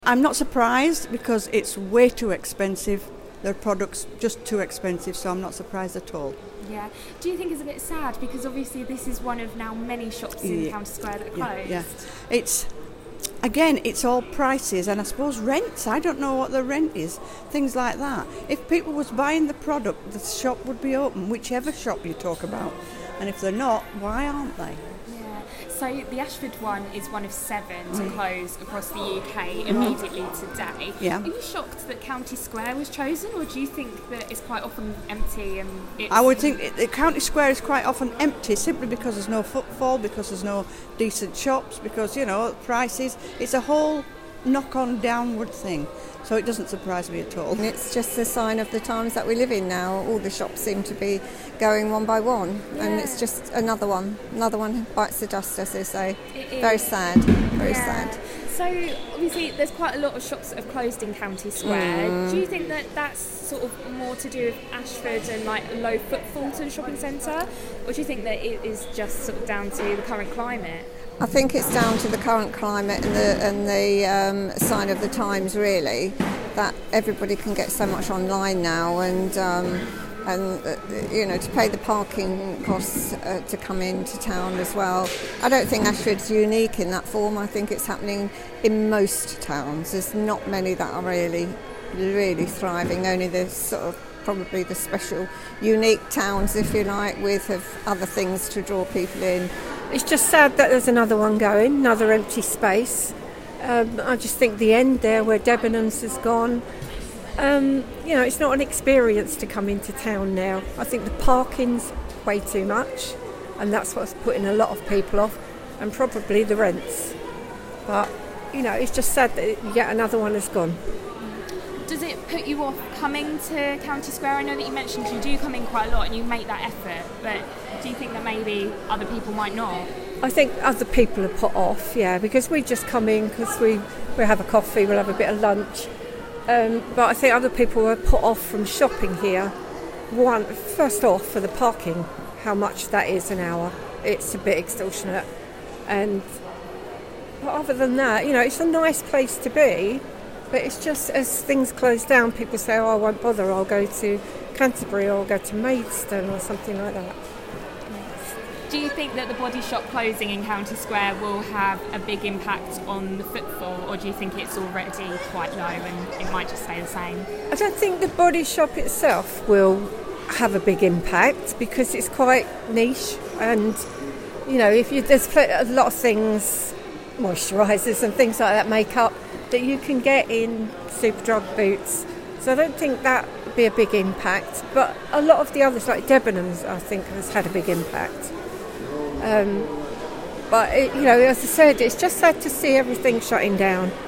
I'm not surprised because it's way too expensive. Their product's just too expensive, so I'm not surprised at all. Yeah. Do you think it's a bit sad because obviously this is one of now many shops in County Square that are closed? Yeah. It's all prices, and I suppose rents. I don't know what the rent is, things like that. If people was buying the product, the shop would be open, whichever shop you talk about. And if they're not, why aren't they? Yeah. So the Ashford one is one of 7 to close across the UK immediately today. Yeah. Are you shocked that County Square was chosen, or do you think that it's quite often empty and it's... I would think the County Square is quite often empty simply because there's no footfall, because there's no decent shops, because, prices. It's a whole knock-on downward thing. So it doesn't surprise me at all. It's just a sign of the times that we live in now. All the shops seem to be going one by one, and it's just another one bites the dust, as they say. Very sad, very sad. So obviously there's quite a lot of shops that have closed in County Square. Do you think that that's sort of more to do with Ashford and like low footfall to the shopping centre, or do you think that it is just sort of down to the current climate? I think it's down to the current climate and the sign of the times, really, that everybody can get so much online now, and to pay the parking costs to come into town as well. I don't think Ashford's unique in that form. I think it's happening in most towns. There's not many that are really thriving. Only the sort of probably the special, unique towns, if you like, have other things to draw people in. It's just sad that there's another one going, another empty space. I just think the end there where Debenhams has gone, it's not an experience to come into town now. I think the parking's way too much, and that's what's putting a lot of people off, and probably the rents. But, it's just sad that yet another one has gone. Does it put you off coming to County Square? I know that you mentioned you do come in quite a lot and you make that effort, but do you think that maybe other people might not? I think other people are put off, because we just come in because we have a coffee, we'll have a bit of lunch. But I think other people are put off from shopping here. First off, for the parking, how much that is an hour. It's a bit extortionate. But other than that, it's a nice place to be. But it's just as things close down, people say, I won't bother, I'll go to Canterbury or I'll go to Maidstone or something like that. Do you think that the Body Shop closing in County Square will have a big impact on the footfall, or do you think it's already quite low and it might just stay the same? I don't think the Body Shop itself will have a big impact because it's quite niche, and there's a lot of things, moisturisers and things like that, makeup, that you can get in Superdrug, Boots. So I don't think that would be a big impact. But a lot of the others, like Debenhams, I think has had a big impact. But as I said, it's just sad to see everything shutting down.